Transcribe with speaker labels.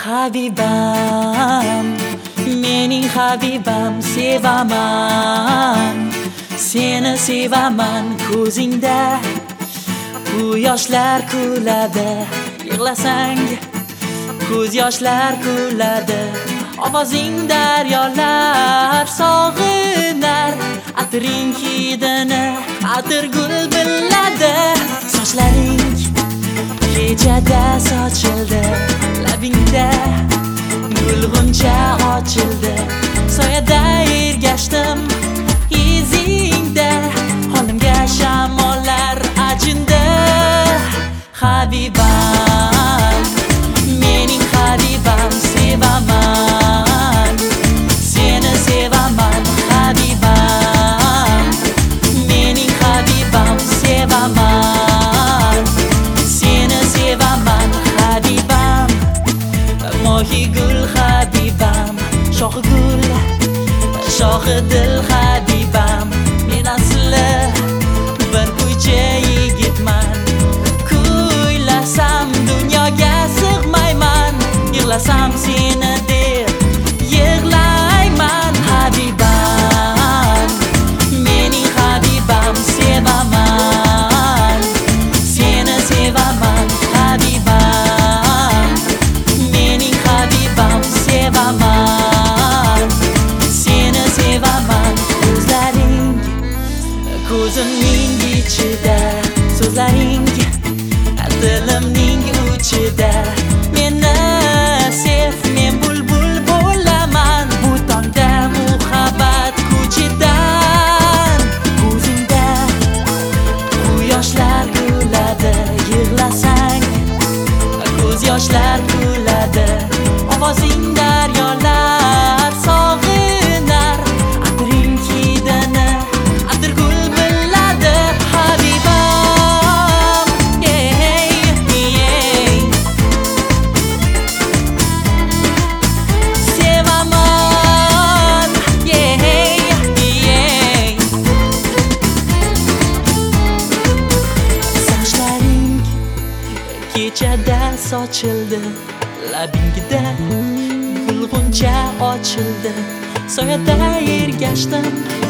Speaker 1: Habibam, mening habibam, sevaman. Seni sevaman, ko'zingda yoshlar kuladi. Yig'lasang ko'z yoshlar kuladi. Ovozing daryolar sog'inar, atring hidini atirgul biladi. Sochlaring kechada sochildi, labingda gulg'uncha ochildi. Soyada ergashdim izingda, holimga shamollar achindi. Habibam, mening habibam, sevaman. Seni sevaman, habibam. Mening habibam, sevaman. Seni sevaman, habibam. Mohi gul habibam, shohi gul, shohi dil habibam. Men asli bir ko'cha yigitman. Kuylasam dunyoga sig'mayman, yig'lasam seni deb yig'layman. Habibam, mening habibam, sevaman. Seni sevaman, habibam. Mening habibam, sevaman. Seni sevaman. Ko'zlaring ko'zimning ichida, so'zlaring dilimning uchida. Meni sev, men bulbul bo'laman bu tongda muhabbat ko'chidan. Ko'zingda yoshlar kuladi, yig'lasang ko'z yoshlar kuladi. Ovozing daryolar sog'inar, atring hidini atirgul biladi. Habibam, sevaman, sochlaring kechada sochildi, labingda gulg'uncha ochildi. Soyada ergashdim